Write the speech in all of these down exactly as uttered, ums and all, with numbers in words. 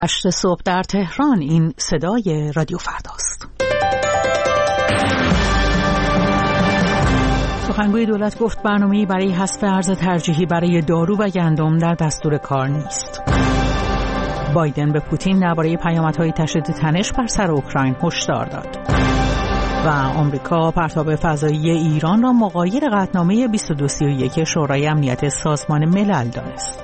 هشت صبح در تهران. این صدای رادیو فرداست. سخنگوی دولت گفت برنامه‌ای برای حذف ارز ترجیحی برای دارو و گندم در دستور کار نیست. بایدن به پوتین درباره پیامدهای تشدید تنش بر سر اوکراین هشدار داد. و آمریکا پرتاب فضایی ایران را مغایر قطعنامه بیست و دو سی و یک شورای امنیت سازمان ملل دانست.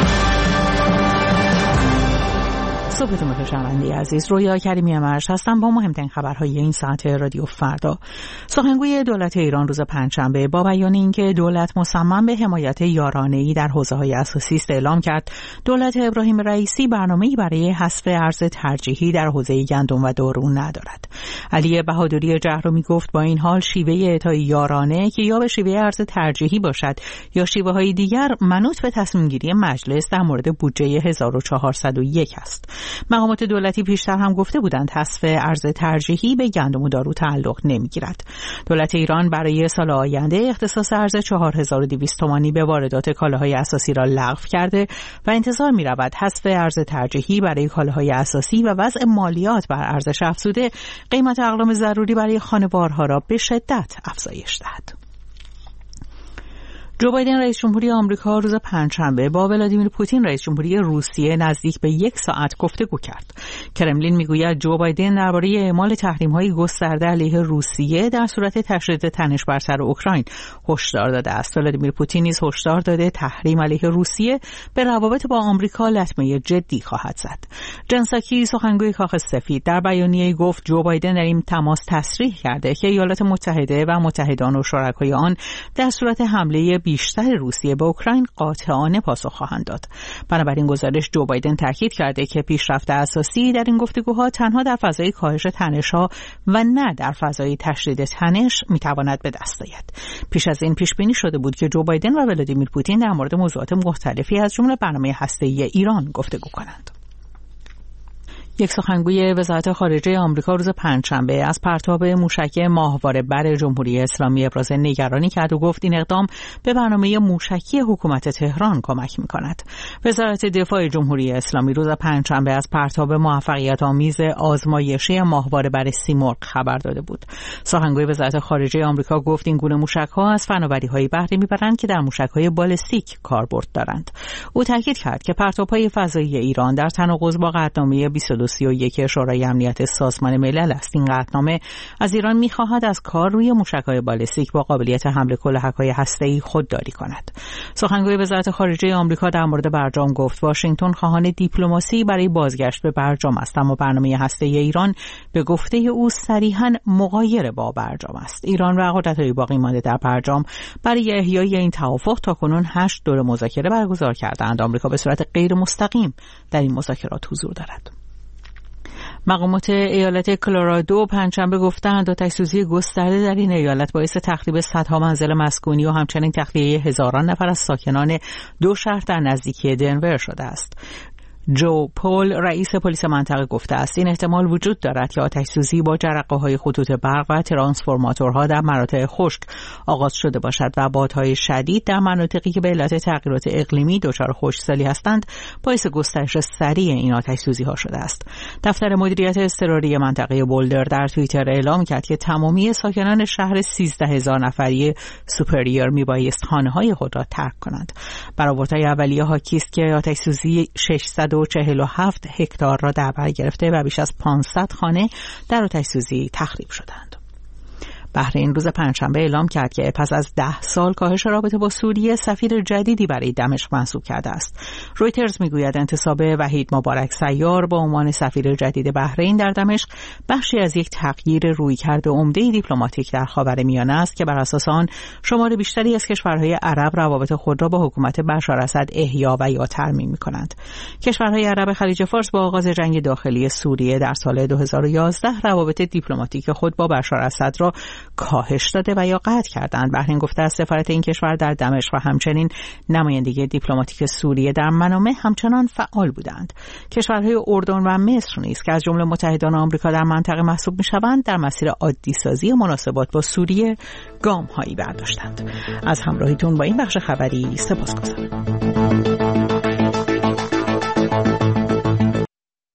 صبحتون بخیر شنونده عزیز، رویا کریمی مرش هستم با مهمترین خبرهای این ساعت رادیو فردا. سخنگوی دولت ایران روز پنجشنبه با بیان اینکه دولت مصمم به حمایت یارانه‌ای در حوزه‌های اساسی است اعلام کرد دولت ابراهیم رئیسی برنامه‌ای برای حذف ارز ترجیحی در حوزه گندم و دارو ندارد. علی بهادری جهرومی گفت با این حال شیوه اعطای یارانه که یا به شیوه ارز ترجیحی باشد یا شیوه‌های دیگر منوط به تصمیم‌گیری مجلس در مورد بودجه هزار و چهارصد و یک است. مقامات دولتی پیشتر هم گفته بودند حذف ارز ترجیحی به گندم و دارو تعلق نمیگیرد. دولت ایران برای سال آینده اختصاص ارز چهار هزار و دویست تومانی به واردات کالاهای اساسی را لغو کرده و انتظار می‌رود حذف ارز ترجیحی برای کالاهای اساسی و وضع مالیات بر ارزش افزوده قیمت اقلام ضروری برای خانوارها را به شدت افزایش دهد. جو بایدن رئیس جمهوری آمریکا روز پنجشنبه با ولادیمیر پوتین رئیس جمهوری روسیه نزدیک به یک ساعت گفتگو کرد. کرملین میگوید جو بایدن درباره اعمال تحریم‌های گسترده علیه روسیه در صورت تشدید تنش بر سر اوکراین هشدار داده است. ولادیمیر پوتین نیز هشدار داده تحریم علیه روسیه به روابط با آمریکا لطمه جدی خواهد زد. جن ساکی سخنگوی کاخ سفید در بیانیه‌ای گفت جو بایدن در این تماس تصریح کرده که ایالات متحده و متحدان و شرکای آن در صورت حمله بیشتر روسیه به اوکراین قاطعانه پاسخ خواهند داد. بنابراین گزارش جو بایدن تاکید کرده که پیشرفت اساسی در این گفتگوها تنها در فضای کاهش تنش‌ها و نه در فضای تشدید تنش میتواند به دست آید. پیش از این پیش بینی شده بود که جو بایدن و ولادیمیر پوتین در مورد موضوعات مختلفی از جمله برنامه هسته‌ای ایران گفتگو کنند. یک سخنگوی وزارت خارجه آمریکا روز پنجشنبه از پرتاب موشک ماهواره بر جمهوری اسلامی ابراز نگرانی کرد و گفت این اقدام به برنامه موشکی حکومت تهران کمک می‌کند. وزارت دفاع جمهوری اسلامی روز پنجشنبه از پرتاب موفقیت آمیز آزمایشی ماهواره بر سیمرغ خبر داده بود. سخنگوی وزارت خارجه آمریکا گفت این گونه موشک‌ها از فناوری‌های بهره می‌برند که در موشک‌های بالستیک کاربرد دارند. او تاکید کرد که پرتاب‌های فضایی ایران در تناقض با قطعنامه بیست و دو سی و یک شورای امنیت سازمان ملل است. این قطعنامه از ایران می‌خواهد از کار روی موشک‌های بالستیک با قابلیت حمل کلاهک‌های هسته‌ای خودداری کند. سخنگوی وزارت خارجه آمریکا در مورد برجام گفت واشنگتن خواهان دیپلماسی برای بازگشت به برجام است، اما برنامه هسته‌ای ایران به گفته او صریحاً مغایر با برجام است. ایران و قدرت‌های باقی مانده در برجام برای احیای این توافق تاکنون هشت دور مذاکره برگزار کردند. آمریکا به صورت غیر مستقیم در این مذاکرات حضور دارد. مقامات ایالت کلرادو پنجشنبه گفتند آتش‌سوزی گسترده در این ایالت باعث تخریب صدها منزل مسکونی و همچنین تخلیه هزاران نفر از ساکنان دو شهر در نزدیکی دنور شده است. جو پول رئیس پلیس منطقه گفته است این احتمال وجود دارد که آتش‌سوزی با جرقه‌های خطوط برق و ترانسفورماتورها در مناطق خشک آغاز شده باشد و بادهای شدید در مناطقی که به علت تغییرات اقلیمی دچار خشکسالی هستند باعث گسترش سریع این آتش‌سوزی‌ها شده است. دفتر مدیریت اضطراری منطقه بولدر در توییتر اعلام کرد که تمامی ساکنان شهر سیزده هزار نفری سوپریر میبایست خانه‌های خود را ترک کنند. برآوردهای اولیه حاکی است که آتش‌سوزی ششصد و چهل و هفت هکتار را در بر گرفته و بیش از پانصد خانه در آتش‌سوزی تخریب شدند. بحرین روز پنجشنبه اعلام کرد که پس از ده سال کاهش رابطه با سوریه سفیر جدیدی برای دمشق منصوب کرده است. رویترز میگوید انتصاب وحید مبارک سیار با عنوان سفیر جدید بحرین در دمشق بخشی از یک تغییر رویکرد عمده دیپلماتیک در خاورمیانه است که بر اساس آن شمار بیشتری از کشورهای عرب روابط خود را با حکومت بشار اسد احیا و یا ترمیم می‌کنند. کشورهای عرب خلیج فارس با آغاز جنگ داخلی سوریه در سال دو هزار و یازده روابط دیپلماتیک خود با بشار اسد را کاهش داده و یا قطع کردند. بحرین گفته است سفارت این کشور در دمشق و همچنین نمایندگی دیپلماتیک سوریه در منامه همچنان فعال بودند. کشورهای اردن و مصر نیز که از جمله متحدان آمریکا در منطقه محسوب می‌شوند در مسیر عادی سازی مناسبات با سوریه گام‌هایی برداشتند. از همراهیتون با این بخش خبری سپاسگزارم.